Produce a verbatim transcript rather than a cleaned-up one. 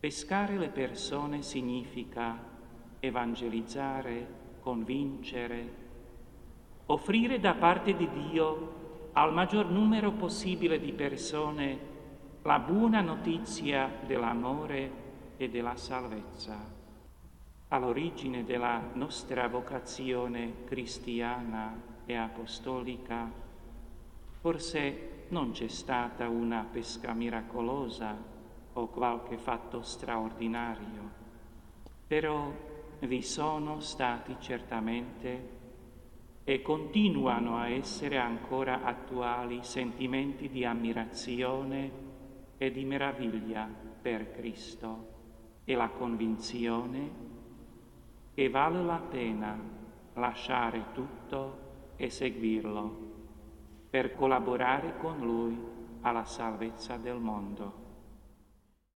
Pescare le persone significa evangelizzare, convincere, offrire da parte di Dio al maggior numero possibile di persone la buona notizia dell'amore e della salvezza. All'origine della nostra vocazione cristiana e apostolica forse non c'è stata una pesca miracolosa o qualche fatto straordinario, però vi sono stati certamente e continuano a essere ancora attuali sentimenti di ammirazione e di meraviglia per Cristo e la convinzione che vale la pena lasciare tutto e seguirlo per collaborare con Lui alla salvezza del mondo.